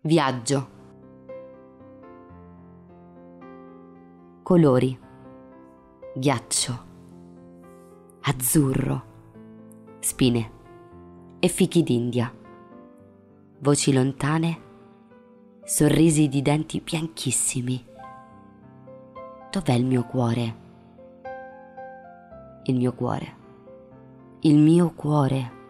Viaggio. Colori: ghiaccio, azzurro, spine e fichi d'India. Voci lontane, sorrisi di denti bianchissimi. Dov'è il mio cuore? Il mio cuore. Il mio cuore.